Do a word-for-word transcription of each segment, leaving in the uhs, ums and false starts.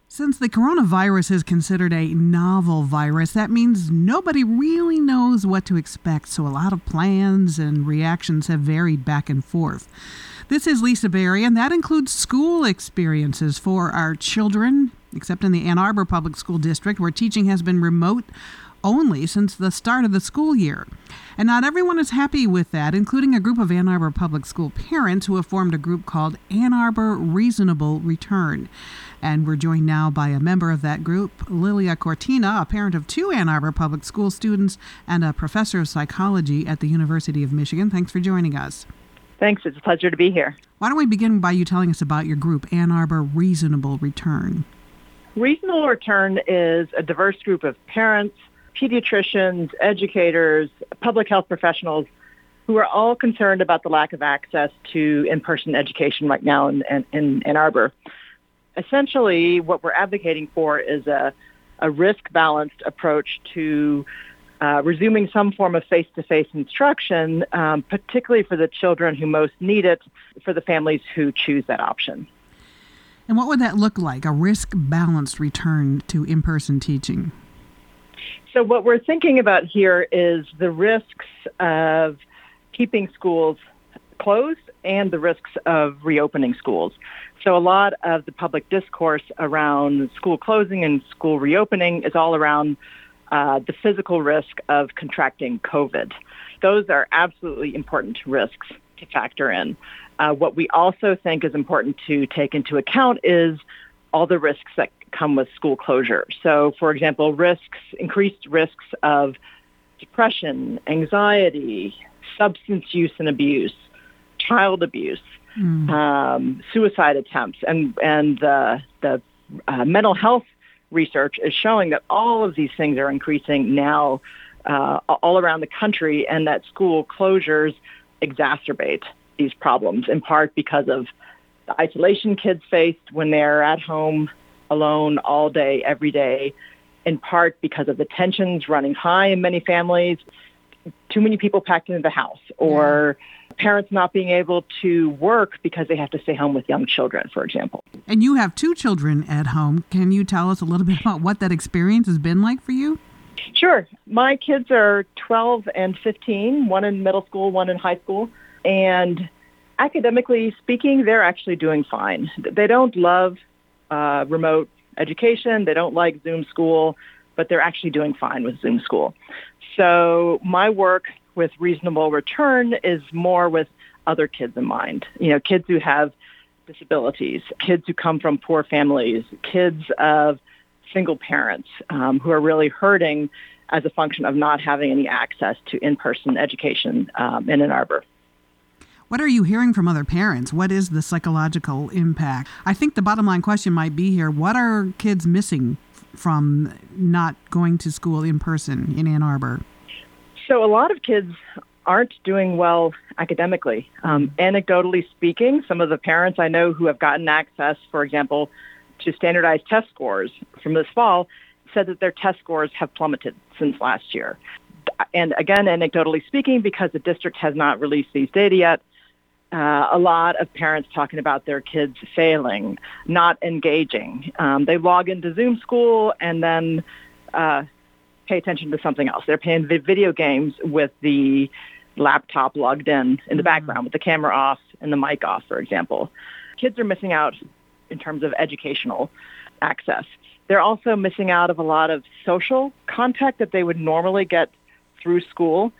Since the coronavirus is considered a novel virus, that means nobody really knows what to expect, so a lot of plans and reactions have varied back and forth. This is Lisa Berry, and that includes school experiences for our children, except in the Ann Arbor Public School District, where teaching has been remote only since the start of the school year. And not everyone is happy with that, including a group of Ann Arbor Public School parents who have formed a group called Ann Arbor Reasonable Return. And we're joined now by a member of that group, Lilia Cortina, a parent of two Ann Arbor Public School students and a professor of psychology at the University of Michigan. Thanks for joining us. Thanks. It's a pleasure to be here. Why don't we begin by you telling us about your group, Ann Arbor Reasonable Return? Reasonable Return is a diverse group of parents, pediatricians, educators, public health professionals who are all concerned about the lack of access to in-person education right now in, in, in Ann Arbor. Essentially, what we're advocating for is a, a risk-balanced approach to uh, resuming some form of face-to-face instruction, um, particularly for the children who most need it, for the families who choose that option. And what would that look like, a risk-balanced return to in-person teaching? So what we're thinking about here is the risks of keeping schools closed and the risks of reopening schools. So a lot of the public discourse around school closing and school reopening is all around uh, the physical risk of contracting COVID. Those are absolutely important risks to factor in. Uh, what we also think is important to take into account is all the risks that come with school closure. So, for example, risks, increased risks of depression, anxiety, substance use and abuse, child abuse, mm. um, suicide attempts, and and uh, the uh, mental health research is showing that all of these things are increasing now uh, all around the country, and that school closures exacerbate these problems, in part because of the isolation kids faced when they're at home alone all day, every day, in part because of the tensions running high in many families, too many people packed into the house, or yeah. parents not being able to work because they have to stay home with young children, for example. And you have two children at home. Can you tell us a little bit about what that experience has been like for you? Sure. My kids are twelve and fifteen, one in middle school, one in high school. And academically speaking, they're actually doing fine. They don't love uh, remote education. They don't like Zoom school, but they're actually doing fine with Zoom school. So my work with Reasonable Return is more with other kids in mind. You know, kids who have disabilities, kids who come from poor families, kids of single parents um, who are really hurting as a function of not having any access to in-person education um, in Ann Arbor. What are you hearing from other parents? What is the psychological impact? I think the bottom line question might be here, what are kids missing from not going to school in person in Ann Arbor? So a lot of kids aren't doing well academically. Um, anecdotally speaking, some of the parents I know who have gotten access, for example, to standardized test scores from this fall said that their test scores have plummeted since last year. And again, anecdotally speaking, because the district has not released these data yet, Uh, a lot of parents talking about their kids failing, not engaging. Um, they log into Zoom school and then uh, pay attention to something else. They're playing video games with the laptop logged in in the background, with the camera off and the mic off, for example. Kids are missing out in terms of educational access. They're also missing out of a lot of social contact that they would normally get through school.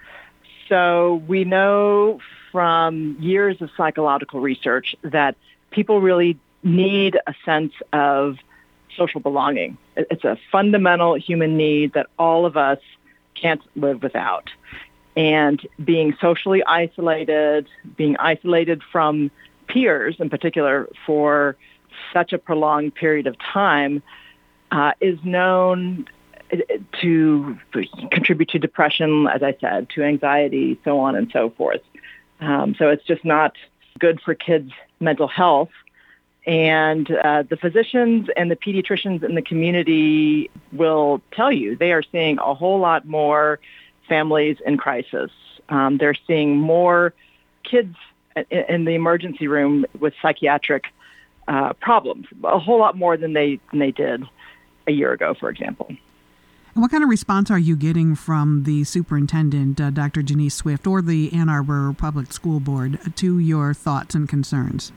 So we know from years of psychological research that people really need a sense of social belonging. It's a fundamental human need that all of us can't live without. And being socially isolated, being isolated from peers in particular for such a prolonged period of time uh, is known to contribute to depression, as I said, to anxiety, so on and so forth. Um, so it's just not good for kids' mental health. And uh, the physicians and the pediatricians in the community will tell you they are seeing a whole lot more families in crisis. Um, they're seeing more kids in, in the emergency room with psychiatric uh, problems, a whole lot more than they than they did a year ago, for example. And what kind of response are you getting from the superintendent, uh, Doctor Janice Swift, or the Ann Arbor Public School Board to your thoughts and concerns?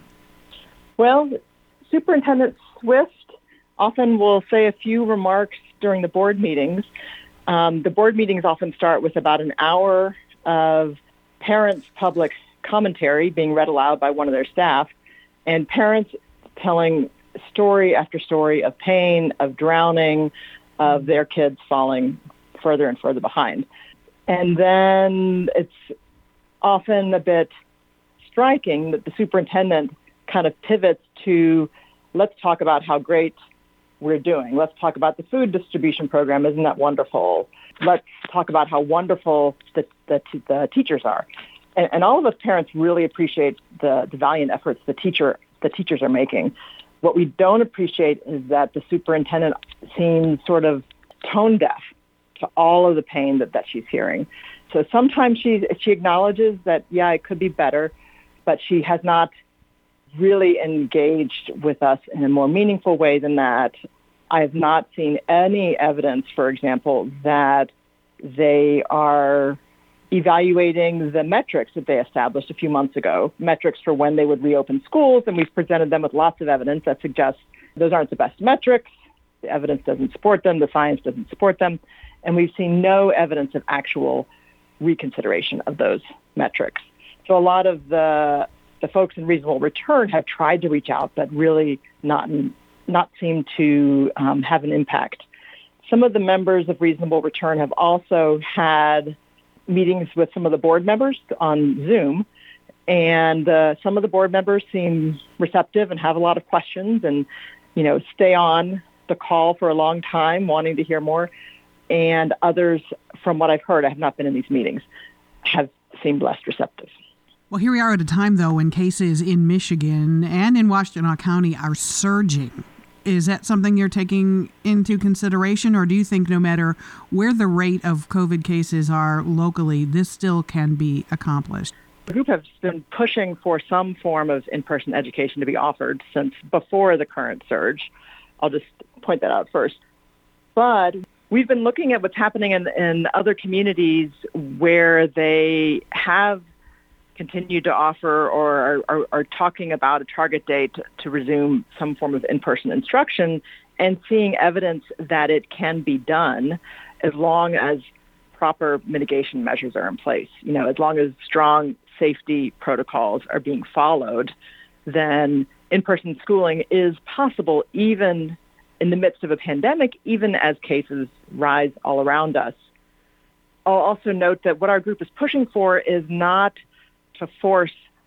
Well, Superintendent Swift often will say a few remarks during the board meetings. Um, the board meetings often start with about an hour of parents' public commentary being read aloud by one of their staff, and parents telling story after story of pain, of drowning, of their kids falling further and further behind. And then it's often a bit striking that the superintendent kind of pivots to, let's talk about how great we're doing. Let's talk about the food distribution program. Isn't that wonderful? Let's talk about how wonderful the, the, the teachers are. And, and all of us parents really appreciate the, the valiant efforts the teacher the teachers are making. What we don't appreciate is that the superintendent seems sort of tone deaf to all of the pain that, that she's hearing. So sometimes she she acknowledges that, yeah, it could be better, but she has not really engaged with us in a more meaningful way than that. I have not seen any evidence, for example, that they are evaluating the metrics that they established a few months ago, metrics for when they would reopen schools, and we've presented them with lots of evidence that suggests those aren't the best metrics. The evidence doesn't support them. The science doesn't support them. And we've seen no evidence of actual reconsideration of those metrics. So a lot of the the folks in Reasonable Return have tried to reach out, but really not not seem to um, have an impact. Some of the members of Reasonable Return have also had meetings with some of the board members on Zoom, and uh, some of the board members seem receptive and have a lot of questions and, you know, stay on the call for a long time wanting to hear more. And others, from what I've heard, I have not been in these meetings, have seemed less receptive. Well, here we are at a time, though, when cases in Michigan and in Washtenaw County are surging. Is that something you're taking into consideration, or do you think no matter where the rate of COVID cases are locally, this still can be accomplished? The group has been pushing for some form of in-person education to be offered since before the current surge. I'll just point that out first. But we've been looking at what's happening in, in other communities where they have continued to offer or are, are, are talking about a target date to resume some form of in-person instruction, and seeing evidence that it can be done as long as proper mitigation measures are in place. You know, as long as strong safety protocols are being followed, then in-person schooling is possible even in the midst of a pandemic, even as cases rise all around us. I'll also note that what our group is pushing for is not to force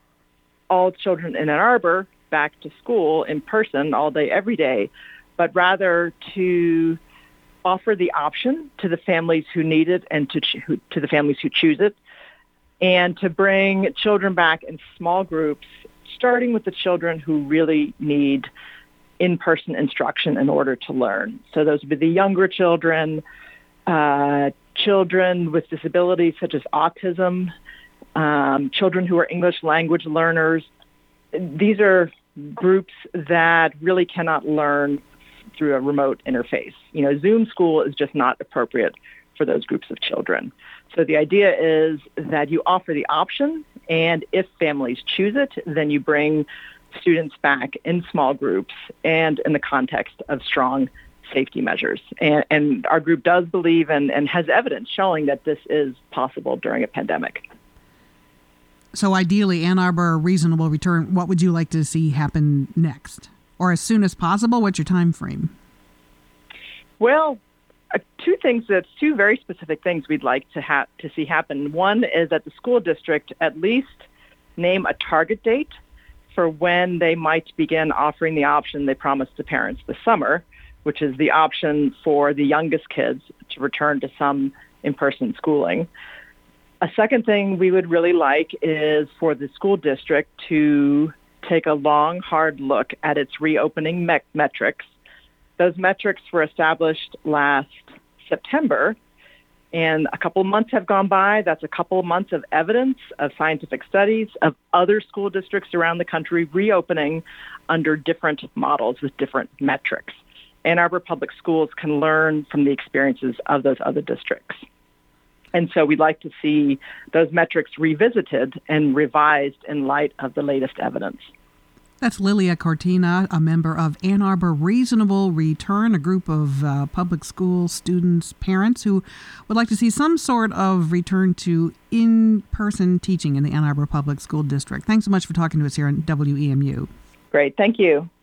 all children in Ann Arbor back to school in person all day, every day, but rather to offer the option to the families who need it and to, ch- to the families who choose it, and to bring children back in small groups, starting with the children who really need in-person instruction in order to learn. So those would be the younger children, uh, children with disabilities such as autism, um, children who are English language learners. These are groups that really cannot learn through a remote interface. You know, Zoom school is just not appropriate for those groups of children. So the idea is that you offer the option, and if families choose it, then you bring students back in small groups and in the context of strong safety measures. And, and our group does believe and, and has evidence showing that this is possible during a pandemic. So ideally, Ann Arbor Reasonable Return, what would you like to see happen next? Or as soon as possible? What's your time frame? Well, uh, two things, that's two very specific things we'd like to ha- to see happen. One is that the school district at least name a target date for when they might begin offering the option they promised to parents this summer, which is the option for the youngest kids to return to some in-person schooling. A second thing we would really like is for the school district to take a long, hard look at its reopening me- metrics. Those metrics were established last September, And a couple of months have gone by. That's a couple of months of evidence, of scientific studies, of other school districts around the country reopening under different models with different metrics. Ann Arbor Public Schools can learn from the experiences of those other districts. And so we'd like to see those metrics revisited and revised in light of the latest evidence. That's Lilia Cortina, a member of Ann Arbor Reasonable Return, a group of uh, public school students, parents who would like to see some sort of return to in-person teaching in the Ann Arbor Public School District. Thanks so much for talking to us here on W E M U. Great. Thank you.